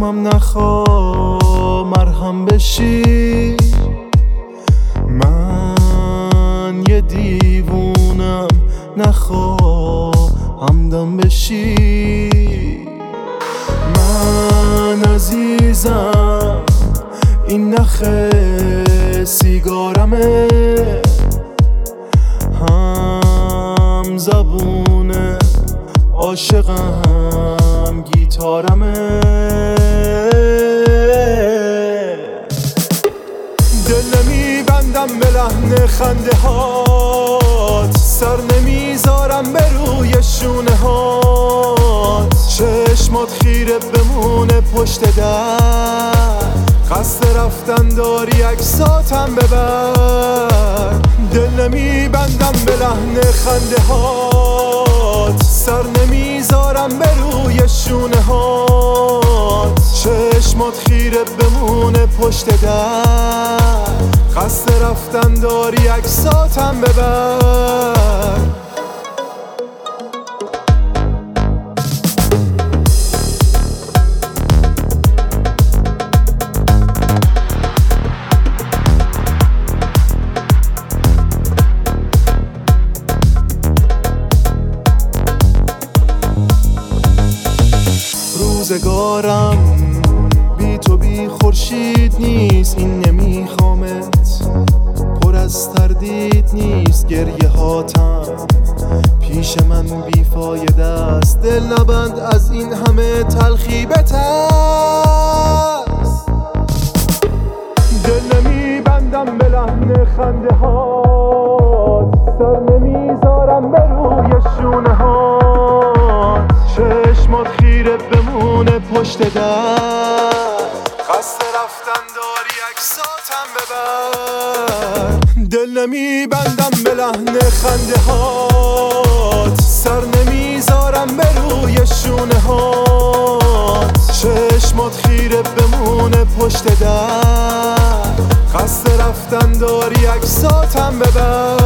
زخمم نخوا مرهم بشی، من یه دیوونم نخوا همدم بشی. من عزیزم این نخ سیگارمه، هم زبونه عاشقم گیتارمه. دل نمیبندم به لحن خنده هات، سر نمیذارم به روی شونه هات، چشمات خیره بمونه پشت در، قصد رفتن داری عکساتم ببر. دل نمیبندم به لحن خنده هات، سر نمیذارم به روی شونه هات، چشمات خیره بمونه پشت در، قصد رفتن داری عکساتم ببر. روزگارم بی تو بی خورشید نیست، این نمیخوامت پر از تردید نیست. گریه هاتم پیش من بیفایده است، دل نبند از این همه تلخی بترس. دل نمیبندم به لحن خنده هات، سر نمیذارم به روی شونه هات، چشمات خیره بمونه پشت در، قصد رفتن داری عکساتم ببر. دل نمیبندم به لحن خنده هات، سر نمیذارم به روی شونه هات، چشمات خیره بمونه پشت در، قصد رفتن داری عکساتم ببر.